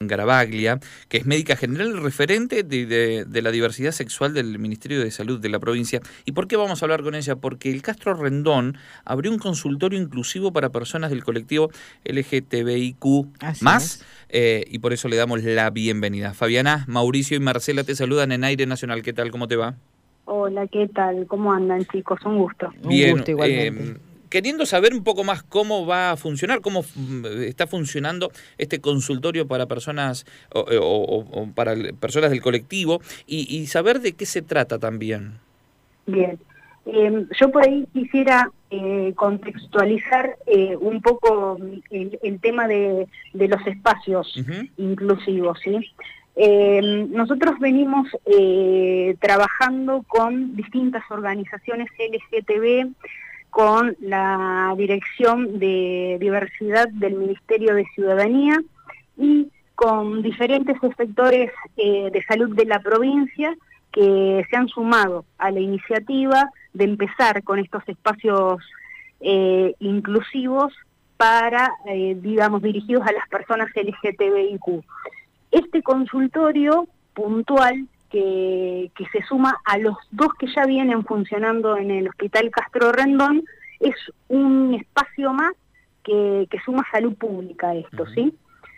Garavaglia, que es médica general y referente de la diversidad sexual del Ministerio de Salud de la provincia. ¿Y por qué vamos a hablar con ella? Porque el Castro Rendón abrió un consultorio inclusivo para personas del colectivo LGTBIQ+, Así es. y por eso le damos la bienvenida. Fabiana, Mauricio y Marcela te saludan en Aire Nacional. ¿Qué tal? ¿Cómo te va? Hola, ¿qué tal? ¿Cómo andan, chicos? Un gusto. Bien, Un gusto igualmente. queriendo saber un poco más cómo va a funcionar, cómo está funcionando este consultorio para personas o para personas del colectivo y saber de qué se trata también. Bien. Yo por ahí quisiera contextualizar un poco el tema de los espacios inclusivos, ¿sí? Nosotros venimos trabajando con distintas organizaciones LGTB, con la Dirección de Diversidad del Ministerio de Ciudadanía y con diferentes sectores de salud de la provincia que se han sumado a la iniciativa de empezar con estos espacios inclusivos para, digamos, dirigidos a las personas LGTBIQ. Este consultorio puntual que se suma a los dos que ya vienen funcionando en el Hospital Castro Rendón es un espacio más que suma salud pública a esto, ¿sí?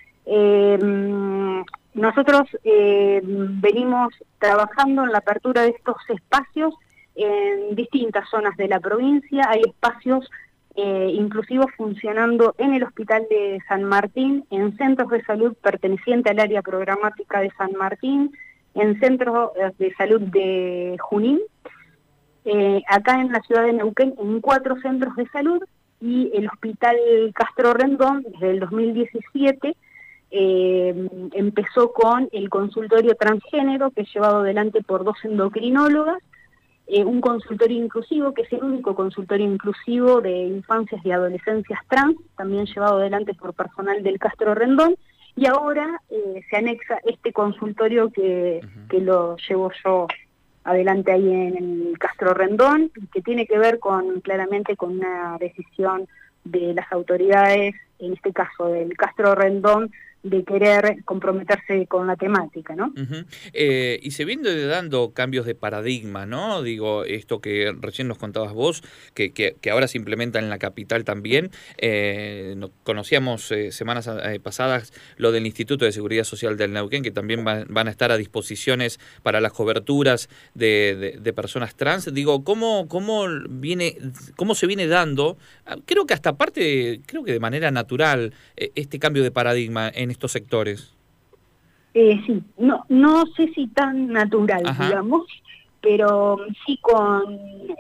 Nosotros venimos trabajando en la apertura de estos espacios en distintas zonas de la provincia. Hay espacios inclusivos funcionando en el Hospital de San Martín, en centros de salud pertenecientes al área programática de San Martín, en centros de salud de Junín, acá en la ciudad de Neuquén en 4 centros de salud, y el Hospital Castro Rendón desde el 2017 empezó con el consultorio transgénero, que es llevado adelante por 2 endocrinólogas, un consultorio inclusivo, que es el único consultorio inclusivo de infancias y adolescencias trans, también llevado adelante por personal del Castro Rendón, y ahora se anexa este consultorio que lo llevo yo adelante ahí en el Castro Rendón, que tiene que ver claramente con una decisión de las autoridades, en este caso del Castro Rendón, de querer comprometerse con la temática, ¿no? Y se viene dando cambios de paradigma, ¿no? Digo, esto que recién nos contabas vos, que ahora se implementa en la capital también. Conocíamos semanas pasadas lo del Instituto de Seguridad Social del Neuquén, que también van a estar a disposiciones para las coberturas de personas trans. Digo, ¿cómo se viene dando? Creo que hasta creo que de manera natural, este cambio de paradigma en estos sectores. Sí, no sé si tan natural, digamos, pero sí con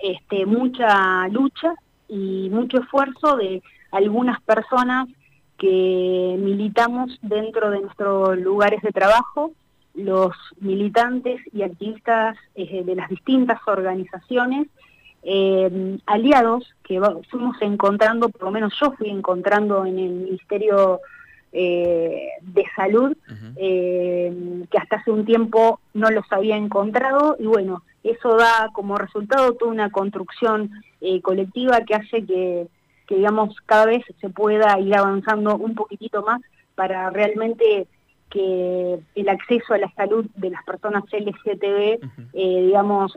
mucha lucha y mucho esfuerzo de algunas personas que militamos dentro de nuestros lugares de trabajo, los militantes y activistas de las distintas organizaciones, aliados que fuimos encontrando, por lo menos yo fui encontrando en el Ministerio de Salud, que hasta hace un tiempo no los había encontrado, y bueno, eso da como resultado toda una construcción colectiva que hace que digamos cada vez se pueda ir avanzando un poquitito más para realmente que el acceso a la salud de las personas LGTB, digamos,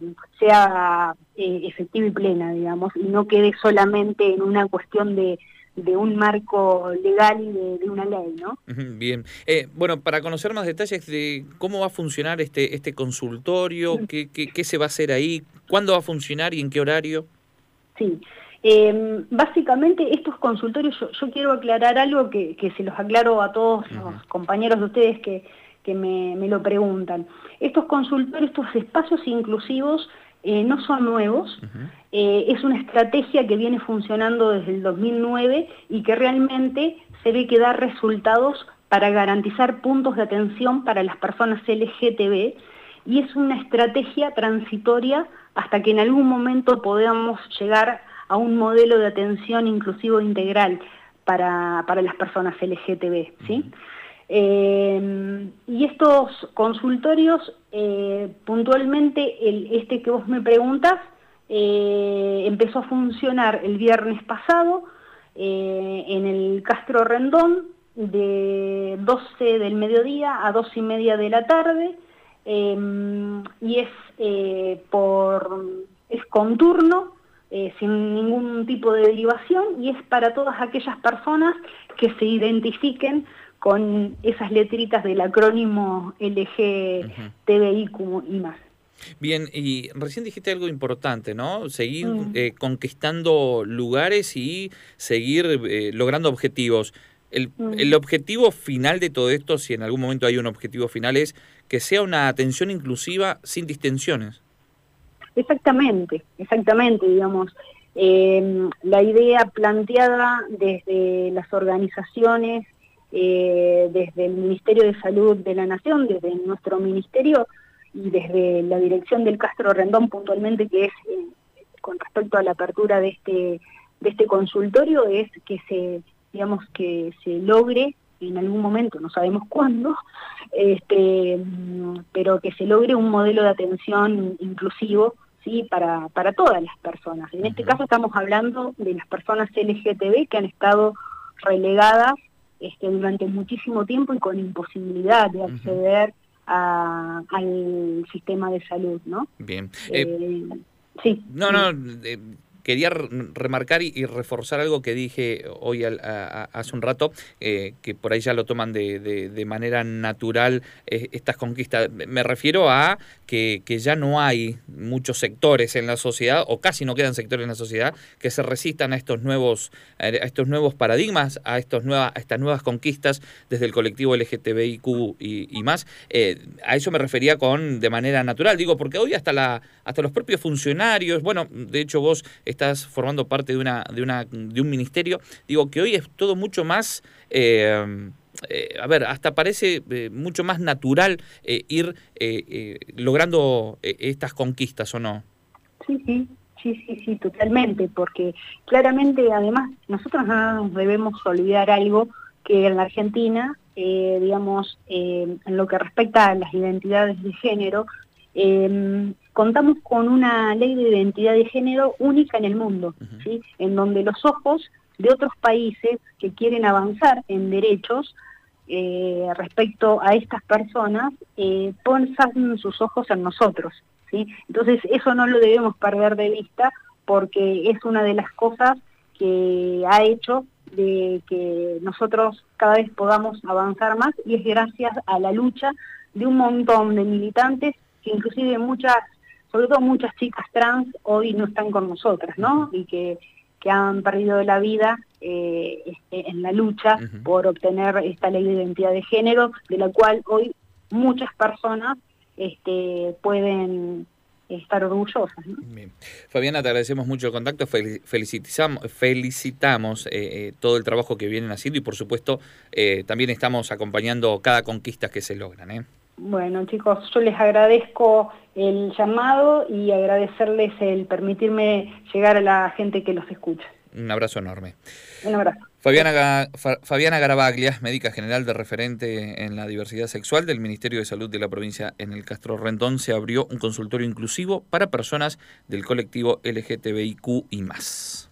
sea efectiva y plena, digamos, y no quede solamente en una cuestión de un marco legal y de una ley, ¿no? Bien. Bueno, para conocer más detalles de cómo va a funcionar este consultorio, qué se va a hacer ahí, cuándo va a funcionar y en qué horario. Sí. Básicamente estos consultorios, yo quiero aclarar algo que se los aclaro a todos los compañeros de ustedes que me lo preguntan. Estos consultorios, estos espacios inclusivos no son nuevos, es una estrategia que viene funcionando desde el 2009 y que realmente se ve que da resultados para garantizar puntos de atención para las personas LGTB, y es una estrategia transitoria hasta que en algún momento podamos llegar a un modelo de atención inclusivo integral para las personas LGTB, ¿sí? Y estos consultorios, puntualmente, este que vos me preguntas, empezó a funcionar el viernes pasado en el Castro Rendón, de 12 del mediodía a 2 y media de la tarde, y es con turno, sin ningún tipo de derivación, y es para todas aquellas personas que se identifiquen con esas letritas del acrónimo LGTBIQ y más. Bien, y recién dijiste algo importante, ¿no? Seguir conquistando lugares y seguir logrando objetivos. El objetivo final de todo esto, si en algún momento hay un objetivo final, es que sea una atención inclusiva sin distensiones. Exactamente, digamos. La idea planteada desde las organizaciones, desde el Ministerio de Salud de la Nación, desde nuestro ministerio y desde la dirección del Castro Rendón puntualmente, que es con respecto a la apertura de este consultorio, es que se logre en algún momento, no sabemos cuándo, pero que se logre un modelo de atención inclusivo, ¿sí? para todas las personas. En este caso estamos hablando de las personas LGTB que han estado relegadas durante muchísimo tiempo y con imposibilidad de acceder al sistema de salud, ¿no? Bien. Sí. Quería remarcar y reforzar algo que dije hoy hace un rato, que por ahí ya lo toman de manera natural estas conquistas. Me refiero a que ya no hay muchos sectores en la sociedad, o casi no quedan sectores en la sociedad, que se resistan a estos nuevos paradigmas, a estas nuevas conquistas desde el colectivo LGTBIQ y más. A eso me refería de manera natural, digo, porque hoy hasta los propios funcionarios, bueno, de hecho vos estás formando parte de un ministerio, digo que hoy es todo mucho más, hasta parece mucho más natural ir logrando estas conquistas, ¿o no? Sí, totalmente, porque claramente, además, nosotros no nos debemos olvidar algo, que en la Argentina, en lo que respecta a las identidades de género, contamos con una ley de identidad de género única en el mundo, ¿sí? En donde los ojos de otros países que quieren avanzar en derechos respecto a estas personas ponen sus ojos en nosotros, ¿sí? Entonces eso no lo debemos perder de vista, porque es una de las cosas que ha hecho de que nosotros cada vez podamos avanzar más, y es gracias a la lucha de un montón de militantes, que inclusive sobre todo muchas chicas trans hoy no están con nosotras, ¿no? Y que han perdido la vida en la lucha por obtener esta ley de identidad de género, de la cual hoy muchas personas pueden estar orgullosas, ¿no? Bien. Fabiana, te agradecemos mucho el contacto, felicitamos todo el trabajo que vienen haciendo y por supuesto también estamos acompañando cada conquista que se logran. Bueno, chicos, yo les agradezco el llamado y agradecerles el permitirme llegar a la gente que los escucha. Un abrazo enorme. Un abrazo. Fabiana Garavaglia, médica general de referente en la diversidad sexual del Ministerio de Salud de la provincia en el Castro Rendón, se abrió un consultorio inclusivo para personas del colectivo LGTBIQ y más.